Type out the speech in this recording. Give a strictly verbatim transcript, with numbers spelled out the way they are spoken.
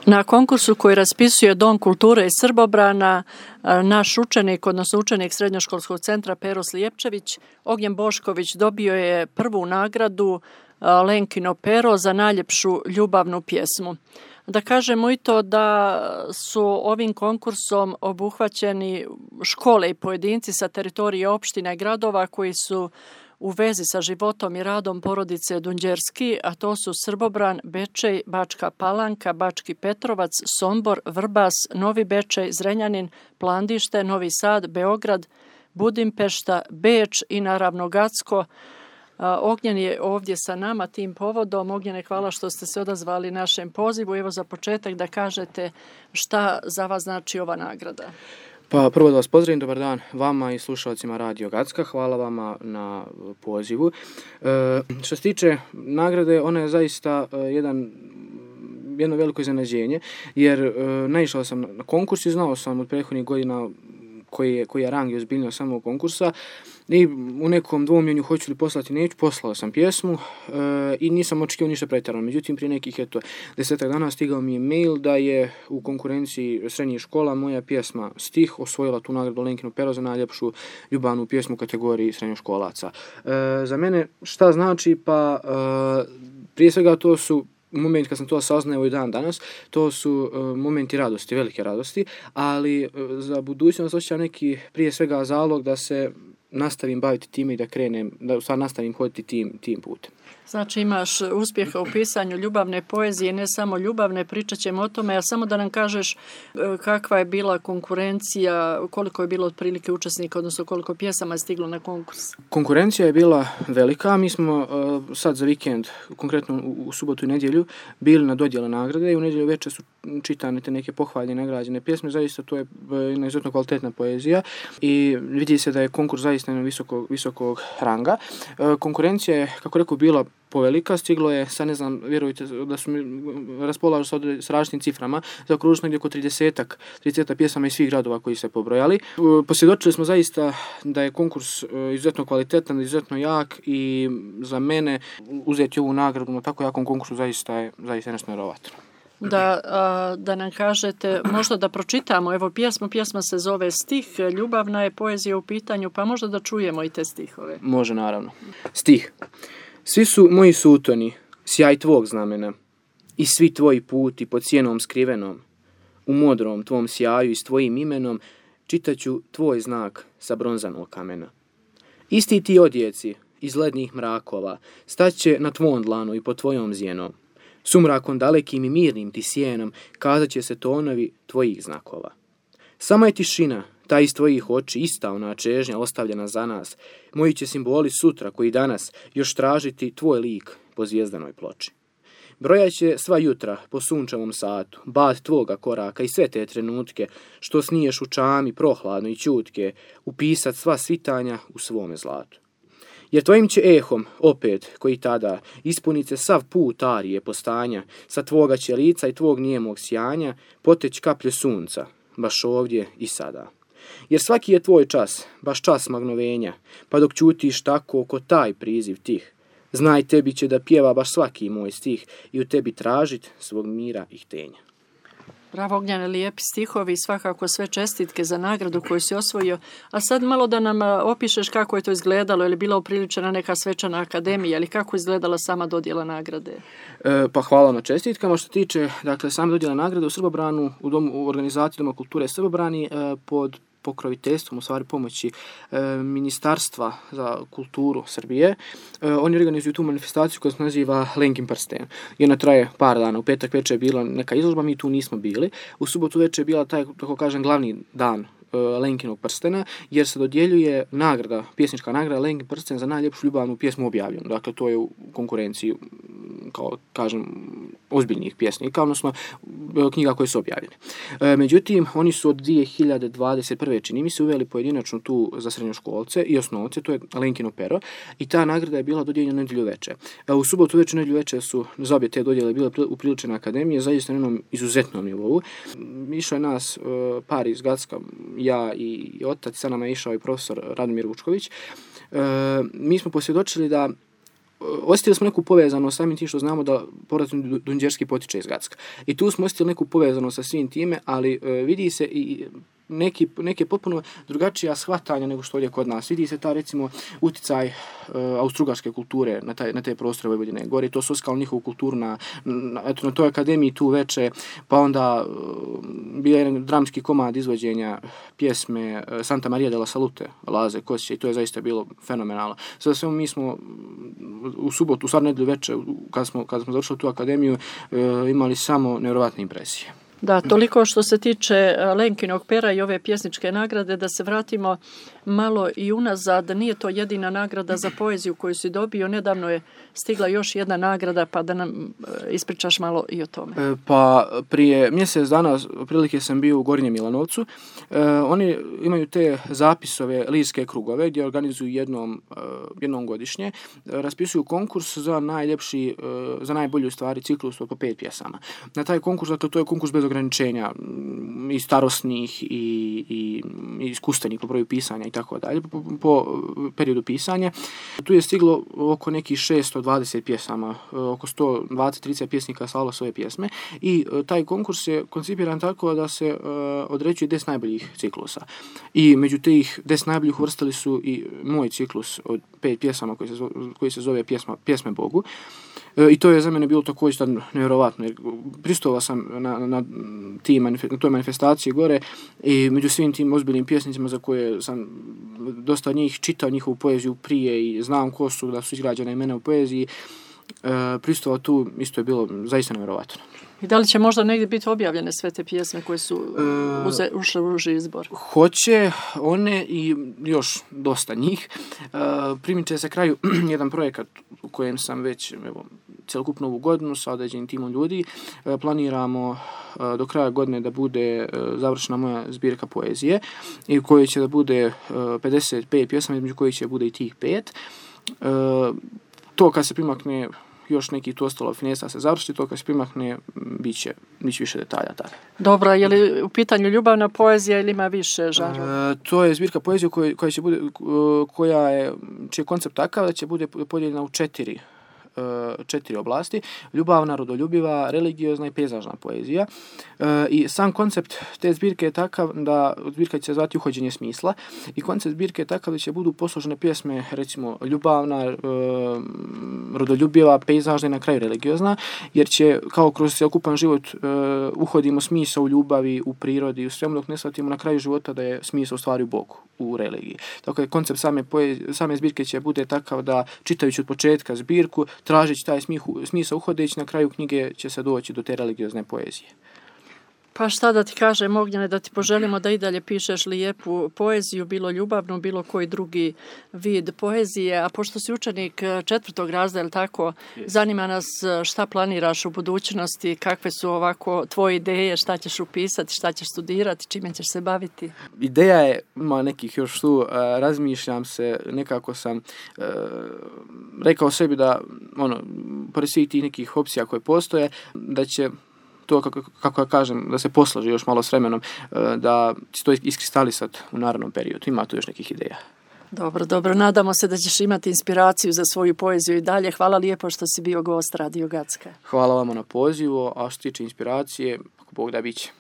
Na konkursu koji raspisuje Dom kulture iz Srbobrana, naš učenik, odnosno učenik Srednjoškolskog centra Pero Slijepčević, Ognjen Bošković, dobio je prvu nagradu Lenkino pero za najljepšu ljubavnu pjesmu. Da kažemo i to da su ovim konkursom obuhvaćeni škole i pojedinci sa teritorije opština i gradova koji su u vezi sa životom i radom porodice Dunđerski, a to su Srbobran, Bečej, Bačka Palanka, Bački Petrovac, Sombor, Vrbas, Novi Bečej, Zrenjanin, Plandište, Novi Sad, Beograd, Budimpešta, Beč i naravno Gacko. Ognjen je ovdje sa nama tim povodom. Ognjene, hvala što ste se odazvali našem pozivu. Evo za početak da kažete šta za vas znači ova nagrada. Pa prvo da vas pozdravim, dobar dan vama i slušalcima Radio Gacka, hvala vama na pozivu. E, što se tiče nagrade, ona je zaista e, jedan, jedno veliko iznenađenje, jer e, naišao sam na konkurs i znao sam od prethodnih godina koji je, koji je rang i ozbiljno samog konkursa i u nekom dvoumljenju hoću li poslati, neću, poslao sam pjesmu e, i nisam očekivao ništa pretjerano. Međutim, prije nekih eto desetak dana stigao mi je mail da je u konkurenciji srednjih škola moja pjesma Stih osvojila tu nagradu Lenkino pero za najljepšu ljubavnu pjesmu u kategoriji srednjoškolaca. E, za mene šta znači? Pa e, prije svega to su moment kad sam to saznao i dan danas, to su uh, momenti radosti, velike radosti, ali uh, za budućnost osjećam neki prije svega zalog da se nastavim baviti time i da krenem, da u stvari nastavim hoditi tim, tim putem. Znači imaš uspjeha u pisanju ljubavne poezije, ne samo ljubavne, pričat ćemo o tome, a samo da nam kažeš kakva je bila konkurencija, koliko je bilo otprilike učesnika, odnosno koliko pjesama je stiglo na konkurs. Konkurencija je bila velika, mi smo uh, sad za vikend, konkretno u, u subotu i nedjelju, bili na dodjele nagrade i u nedjelju večer su čitane te neke pohvaljene, nagrađene pjesme, zaista to je jedna izuzetno kvalitetna poezija i vidi se da je konkurs zaista na visokog, visokog ranga. Uh, konkurencija je, kako rekao, bila povelika, stiglo je, sad ne znam, vjerujte da su mi raspolažu sa, s različitim ciframa, zaokruženo negdje oko tridesetak pjesama iz svih gradova koji se pobrojali. Posvjedočili smo zaista da je konkurs izuzetno kvalitetan, izuzetno jak i za mene uzeti ovu nagradu na tako jakom konkursu zaista je zaista nešto nevjerovatno. Da, a, da nam kažete, možda da pročitamo, evo pjesmu, pjesma se zove Stih, ljubavna je poezija u pitanju, pa možda da čujemo i te stihove. Može, naravno. Stih. Svi su moji sutoni, sjaj tvog znamena, i svi tvoji puti pod sjenom skrivenom. U modrom tvom sjaju i s tvojim imenom čitaću tvoj znak sa bronzanog kamena. Isti ti odjeci iz lednih mrakova staće na tvom dlanu i pod tvojom zjenom. Sumrakom dalekim i mirnim ti sjenom kazat će se tonovi tvojih znakova. Sama je tišina, ta iz tvojih oči, ista ona čežnja ostavljena za nas. Moji će simboli sutra koji danas još tražiti tvoj lik po zvjezdanoj ploči. Brojat će sva jutra po sunčevom satu, bad tvoga koraka i sve te trenutke, što sniješ u čami prohladno i ćutke, upisat sva svitanja u svome zlatu. Jer tvojim će ehom, opet, koji tada, ispunit se sav put arije postanja, sa tvoga će lica i tvog nijemog sjanja, poteć kaplje sunca, baš ovdje i sada. Jer svaki je tvoj čas, baš čas magnovenja, pa dok ćutiš tako oko taj priziv tih, znaj tebi će da pjeva baš svaki moj stih i u tebi tražit svog mira i htenja. Bravo, Ognjene, lijepi stihovi i svakako sve čestitke za nagradu koju si osvojio. A sad malo da nam opišeš kako je to izgledalo, je li bila upriličena neka svečana akademija ili kako je izgledala sama dodjela nagrade? E, pa hvala na čestitkama. Što tiče, dakle, same dodjela nagrade u Srbobranu, u, domu, u organizaciji Doma kulture Srbobrani e, pod pokroviteljstvom, u stvari pomoći e, Ministarstva za kulturu Srbije. E, oni organizuju tu manifestaciju koja se naziva Lenkin prsten. I ona traje par dana. U petak večer je bila neka izložba, mi tu nismo bili. U subotu večer je bila taj, tako kažem, glavni dan e, Lenkinog prstena, jer se dodjeljuje nagrada, pjesnička nagrada Lenkin prsten za najljepšu ljubavnu pjesmu objavljenu. Dakle, to je u konkurenciji, kao kažem, ozbiljnih pjesnika, odnosno knjiga koje su objavljene. E, međutim, oni su od dvije hiljade dvadeset prve čini mi se uveli pojedinačno tu za srednjoškolce i osnovce, to je Lenkino pero, i ta nagrada je bila dodijeljena nedjelju večer. E, u subotu večer, nedjelju večer su za obje te dodjele bile upriličene akademije, zaista na jednom izuzetnom nivou. Išao je nas e, par iz Gacka, ja i, i otac, sa nama je išao i profesor Radomir Vučković. E, mi smo posvjedočili da osjetili smo neku povezanost samim tim što znamo da porod Dunđerski potiče iz Gacka. I tu smo osjetili neku povezanost sa svim time, ali uh, vidi se i neki, neke potpuno drugačija shvatanja nego što je kod nas. Vidi se ta, recimo, uticaj uh, austrougarske kulture na, taj, na te prostore Vojvodine. Gore to su oskali njihovu kulturu na, na, eto, na toj akademiji tu veče, pa onda uh, bio jedan dramski komad izvođenja pjesme uh, Santa Maria de la Salute, Laze Kosića, i to je zaista bilo fenomenalno. Sada svemu mi smo u subotu, u stvar nedelju veče, kad smo, kad smo završili tu akademiju, uh, imali samo nevjerovatne impresije. Da, toliko što se tiče Lenkinog pera i ove pjesničke nagrade, da se vratimo malo i unazad. Nije to jedina nagrada za poeziju koju si dobio. Nedavno je stigla još jedna nagrada, pa da nam ispričaš malo i o tome. E, pa prije mjesec dana prilike sam bio u Gornjem Milanovcu. E, oni imaju te zapisove lirske krugove gdje organizuju jednom, e, jednom godišnje. E, raspisuju konkurs za najljepši, e, za najbolju stvari ciklus po pet pjesama. Na taj konkurs, dakle, to je konkurs bez ograničenja i starosnih i, i, i iskustvenih po broju pisanja i tako dalje, po, po periodu pisanja. Tu je stiglo oko nekih šesto dvadeset pjesama, oko sto dvadeset trideset pjesnika slalo svoje pjesme i taj konkurs je koncipiran tako da se uh, određuje deset najboljih ciklusa. I među tih deset najboljih uvrstili su i moj ciklus od pet pjesama koji se zove, koji se zove pjesma, Pjesme Bogu. I to je za mene bilo također tad nevjerovatno, jer pristovao sam na, na, tim, na toj manifestaciji gore i među svim tim ozbiljnim pjesnicima za koje sam dosta njih čitao njihovu poeziju prije i znam ko su, da su izgrađene imena u poeziji, e, pristovao tu, isto je bilo zaista nevjerovatno. I da li će možda negdje biti objavljene sve te pjesme koje su uze, ušle u uži izbor? Hoće, one i još dosta njih. E, primit će se kraju jedan projekat u kojem sam već evo, celokupnu ovu godinu sa određenim timom ljudi. E, planiramo e, do kraja godine da bude e, završena moja zbirka poezije i u kojoj će da bude e, pedeset pet pjesama, između kojih će bude i tih pet. E, to kad se primakne još neki tu ostalo finesa se završi, to kad se primakne, bit će, bit će više detalja. Tako. Dobro, je li u pitanju ljubavna poezija ili ima više žanrova? E, to je zbirka poezije koja, koja, će bude, koja je, čiji je koncept takav da će bude podijeljena u četiri četiri oblasti: ljubavna, rodoljubiva, religiozna i pejzažna poezija. E, I sam koncept te zbirke je takav da zbirka će se zvati Uhođenje smisla i koncept zbirke je takav da će budu posložene pjesme, recimo ljubavna, e, rodoljubiva, pejzažna i na kraju religiozna, jer će kao kroz cjelokupan život e, uhodimo smisao u ljubavi, u prirodi, u svemu, dok ne shvatimo na kraju života da je smisao u stvari u Bogu, u religiji. Tako je koncept same, poezije, same zbirke će bude takav da čitajući od početka zbirku, tražeći taj smisao uhodeći, na kraju knjige će se doći do te religiozne poezije. Pa šta da ti kažem, Ognjene, da ti poželimo da i dalje pišeš lijepu poeziju, bilo ljubavnu, bilo koji drugi vid poezije, a pošto si učenik četvrtog razreda, je tako, zanima nas šta planiraš u budućnosti, kakve su ovako tvoje ideje, šta ćeš upisati, šta ćeš studirati, čime ćeš se baviti? Ideja je, ima nekih još tu, razmišljam se, nekako sam uh, rekao sebi da, ono, pored svih tih nekih opcija koje postoje, da će to, kako, kako ja kažem, da se posloži još malo s vremenom, da će to iskristalisati u narednom periodu. Ima tu još nekih ideja. Dobro, dobro. Nadamo se da ćeš imati inspiraciju za svoju poeziju i dalje. Hvala lijepo što si bio gost Radio Gacka. Hvala vam na pozivu, a što se tiče inspiracije, ako Bog da, bit će.